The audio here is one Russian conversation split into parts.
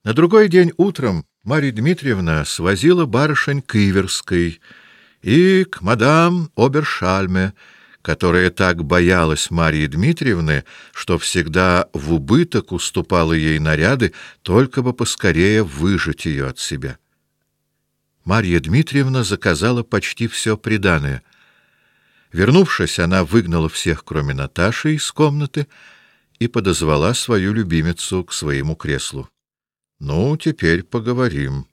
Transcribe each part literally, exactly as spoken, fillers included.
На другой день утром Марья Дмитриевна свозила барышень к Иверской и к мадам Обершальме, которая так боялась Марьи Дмитриевны, что всегда в убыток уступала ей наряды, только бы поскорее выжать ее от себя. Марья Дмитриевна заказала почти все приданое. Вернувшись, она выгнала всех, кроме Наташи, из комнаты и подозвала свою любимицу к своему креслу. — Ну, теперь поговорим.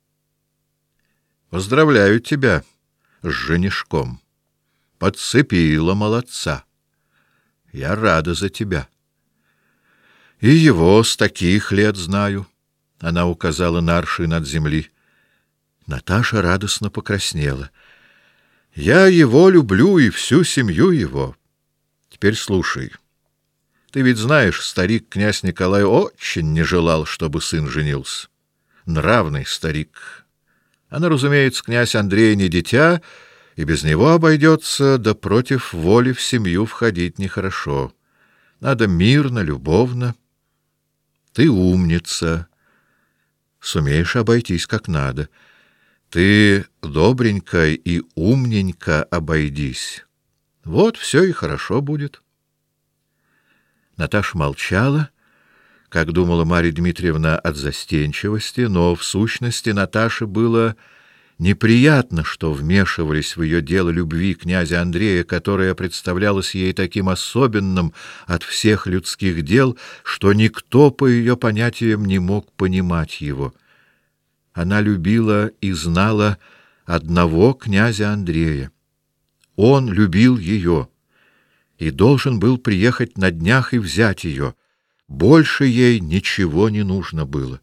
— Поздравляю тебя с женишком. Подцепила молодца. Я рада за тебя. И его с таких лет знаю. Она указала на аршин от земли. Наташа радостно покраснела. Я его люблю и всю семью его. Теперь слушай. Ты ведь знаешь, старик князь Николай очень не желал, чтобы сын женился. Нравный старик. Она, разумеется, князь Андрей не дитя, и без него обойдется, да против воли в семью входить нехорошо. Надо мирно, любовно. Ты умница. Сумеешь обойтись как надо. Ты добренько и умненько обойдись. Вот все и хорошо будет. Наташа молчала, как думала Марья Дмитриевна, от застенчивости, но в сущности Наташе было неприятно, что вмешивались в ее дело любви князя Андрея, которое представлялось ей таким особенным от всех людских дел, что никто по ее понятиям не мог понимать его. Она любила и знала одного князя Андрея. Он любил ее и должен был приехать на днях и взять ее. Больше ей ничего не нужно было.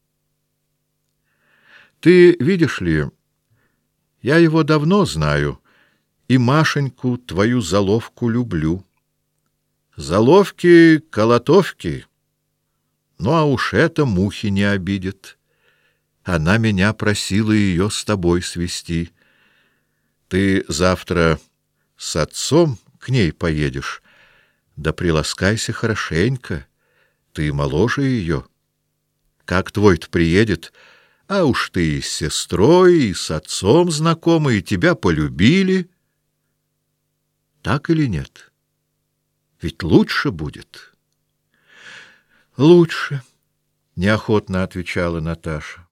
Ты видишь ли, я его давно знаю, и Машеньку, твою заловку, люблю. Заловки, колотовки, ну а уж это мухи не обидит. Она меня просила ее с тобой свести. Ты завтра с отцом к ней поедешь, да приласкайся хорошенько, ты моложе ее. Как твой-то приедет, а уж ты и с сестрой, и с отцом знакомы, и тебя полюбили. Так или нет? Ведь лучше будет. Лучше, неохотно отвечала Наташа.